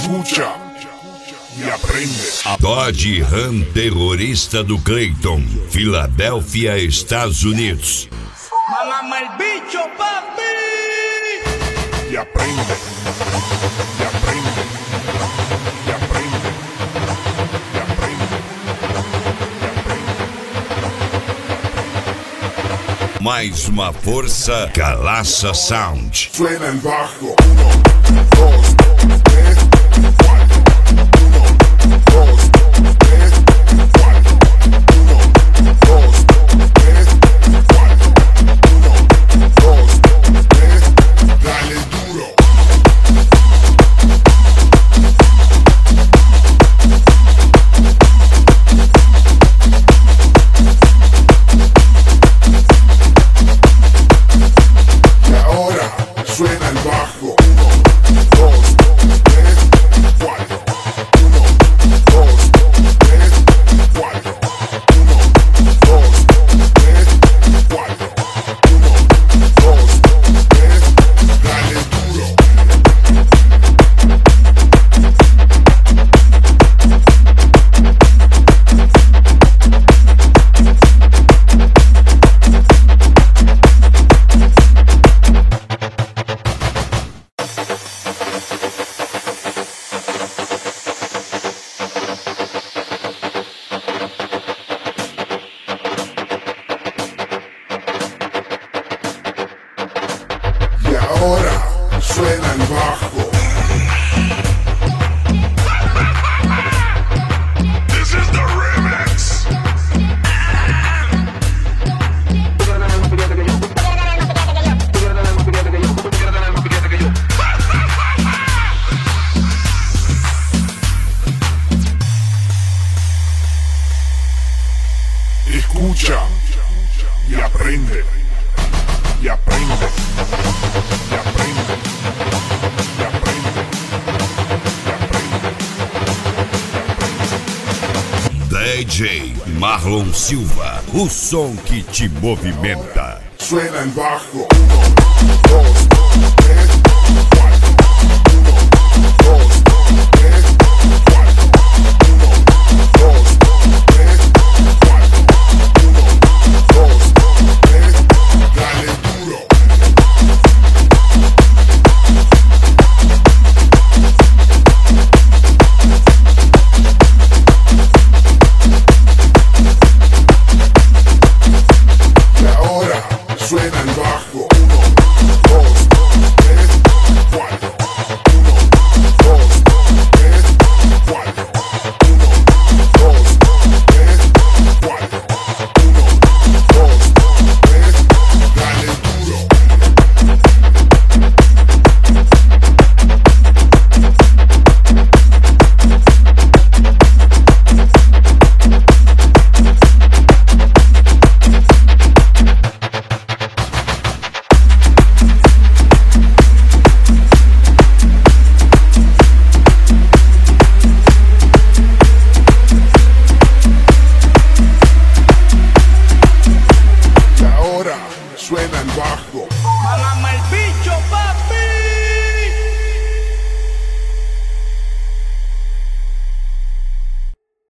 Escucha e aprende. Dodge Ram terrorista do Clayton, Filadélfia, Estados Unidos. Malama el bicho, papi. E aprende. E aprende. E aprende. E aprende. Mais uma força, Calaça Sound. Suena el bajo. 1, 2, 3, 4. 1, 2, 3, 4. 1, 2, 3, 4. 1, 2, 3. Dale duro. Y ahora suena el bajo. 1, 2, 3, 4. 1, 2, 3, 4. 1, 2, 3, 4. 1, 2, 3. Dale duro. Y ahora suena el bajo. This is the remix. Escucha y aprende. Y aprende. Y aprende. Y aprende. Y aprende. DJ Marlon Silva, o som que te movimenta. Suena el bajo. 1, 2,